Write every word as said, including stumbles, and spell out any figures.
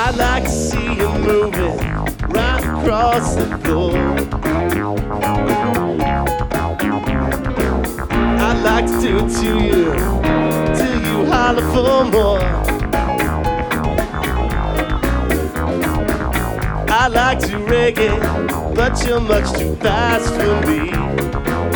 I'd like to see you moving right across the floor. I'd like to do it to you till you holler for more. I like to reggae, but you're much too fast for me.